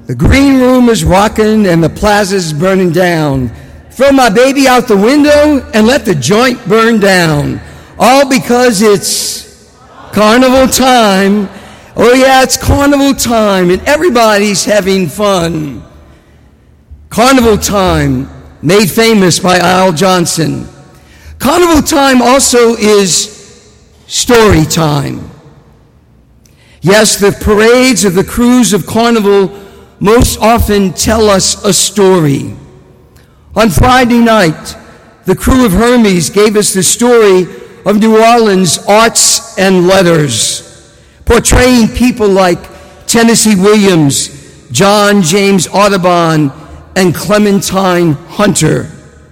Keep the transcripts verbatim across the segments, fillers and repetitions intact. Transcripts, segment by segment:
The green room is rocking and the plaza's burning down. Throw my baby out the window and let the joint burn down. All because it's carnival time. Oh yeah, it's carnival time and everybody's having fun. Carnival time, made famous by Al Johnson. Carnival time also is story time. Yes, the parades of the crews of Carnival most often tell us a story. On Friday night, the crew of Hermes gave us the story of New Orleans arts and letters, portraying people like Tennessee Williams, John James Audubon, and Clementine Hunter.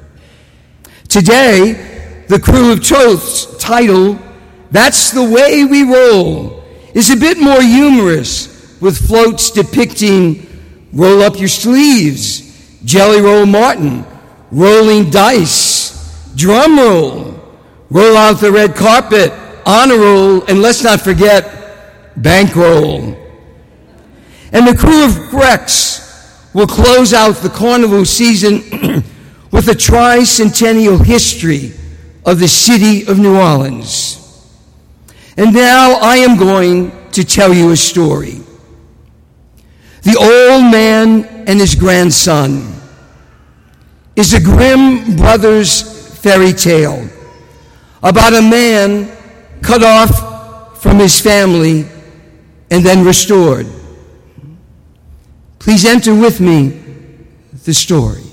Today, the crew of Toth's title, That's the Way We Roll, is a bit more humorous, with floats depicting Roll Up Your Sleeves, Jelly Roll Martin, Rolling Dice, Drum Roll, Roll Out the Red Carpet, Honor Roll, and let's not forget Bankroll. And the crew of Rex will close out the carnival season with a tricentennial history of the city of New Orleans. And now I am going to tell you a story. The Old Man and His Grandson is a Grimm Brothers fairy tale about a man cut off from his family and then restored. Please enter with me the story.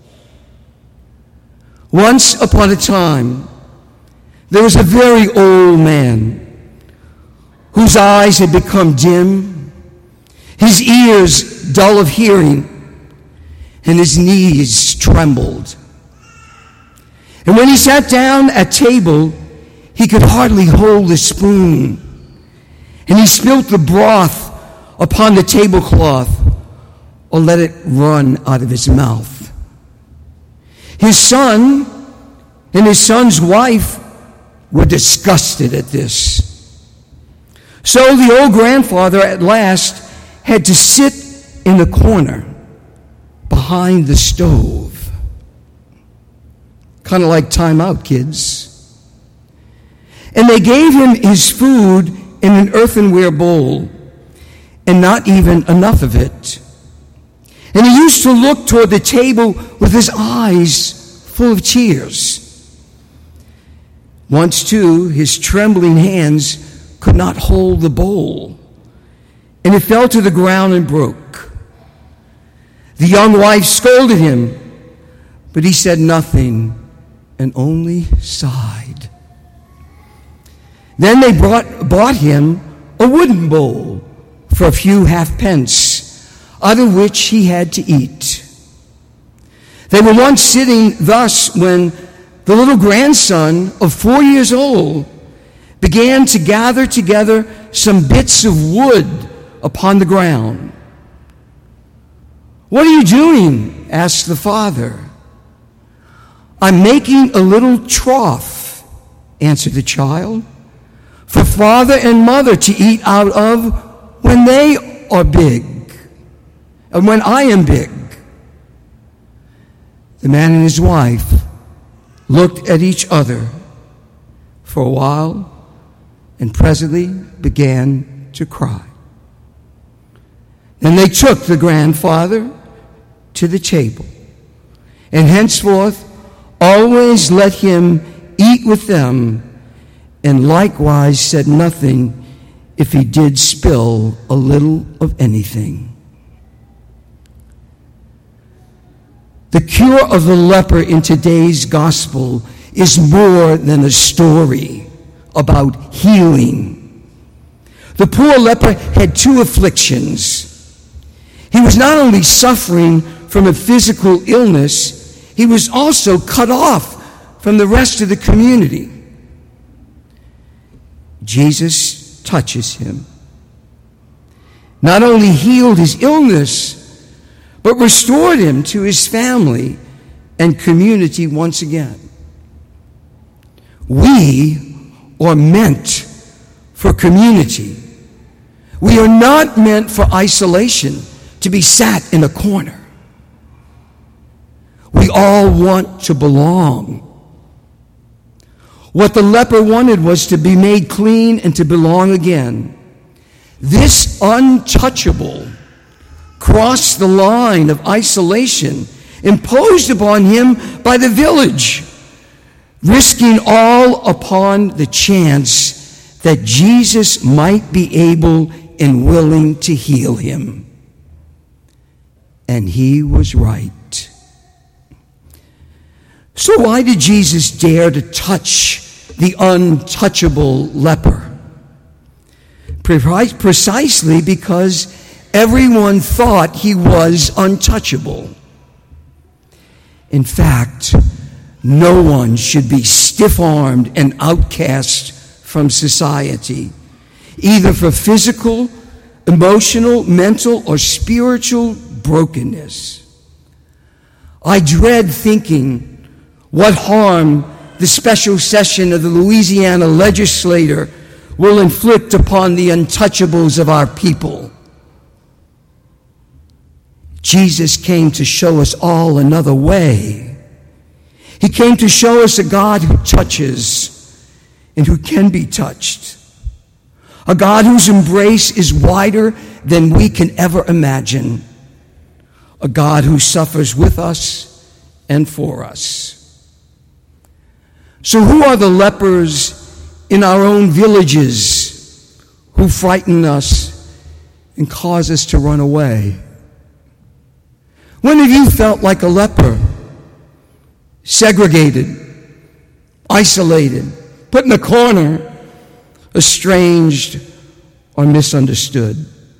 Once upon a time, there was a very old man whose eyes had become dim, his ears dull of hearing, and his knees trembled. And when he sat down at table, he could hardly hold a spoon, and he spilt the broth upon the tablecloth or let it run out of his mouth. His son and his son's wife were disgusted at this. So the old grandfather at last had to sit in the corner behind the stove. Kind of like time out, kids. And they gave him his food in an earthenware bowl, and not even enough of it. And he used to look toward the table with his eyes full of tears. Once, too, his trembling hands could not hold the bowl, and it fell to the ground and broke. The young wife scolded him, but he said nothing and only sighed. Then they brought, bought him a wooden bowl for a few halfpence, out of which he had to eat. They were once sitting thus when the little grandson of four years old began to gather together some bits of wood upon the ground. "What are you doing?" asked the father. "I'm making a little trough," answered the child, "for father and mother to eat out of when they are big, and when I am big." The man and his wife looked at each other for a while and presently began to cry. Then they took the grandfather to the table, and henceforth always let him eat with them, and likewise said nothing if he did spill a little of anything. The cure of the leper in today's gospel is more than a story about healing. The poor leper had two afflictions. He was not only suffering from a physical illness, he was also cut off from the rest of the community. Jesus touches him. Not only healed his illness, but restored him to his family and community once again. We are meant for community. We are not meant for isolation, to be sat in a corner. We all want to belong. What the leper wanted was to be made clean and to belong again. This untouchable crossed the line of isolation imposed upon him by the village, risking all upon the chance that Jesus might be able and willing to heal him. And he was right. So why did Jesus dare to touch the untouchable leper? Precisely because everyone thought he was untouchable. In fact, no one should be stiff-armed and outcast from society, either for physical, emotional, mental, or spiritual brokenness. I dread thinking what harm the special session of the Louisiana legislature will inflict upon the untouchables of our people. Jesus came to show us all another way. He came to show us a God who touches and who can be touched. A God whose embrace is wider than we can ever imagine. A God who suffers with us and for us. So who are the lepers in our own villages who frighten us and cause us to run away? When have you felt like a leper? Segregated, isolated, put in a corner, estranged, or misunderstood?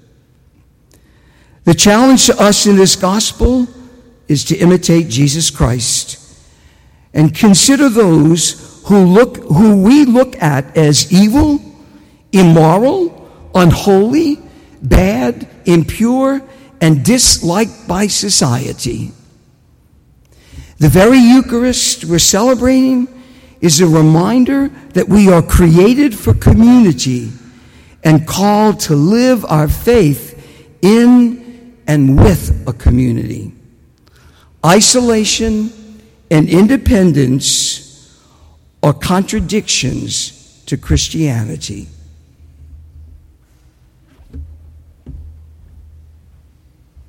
The challenge to us in this gospel is to imitate Jesus Christ and consider those who look, who we look at as evil, immoral, unholy, bad, impure, and disliked by society. The very Eucharist we're celebrating is a reminder that we are created for community and called to live our faith in and with a community. Isolation and independence are contradictions to Christianity.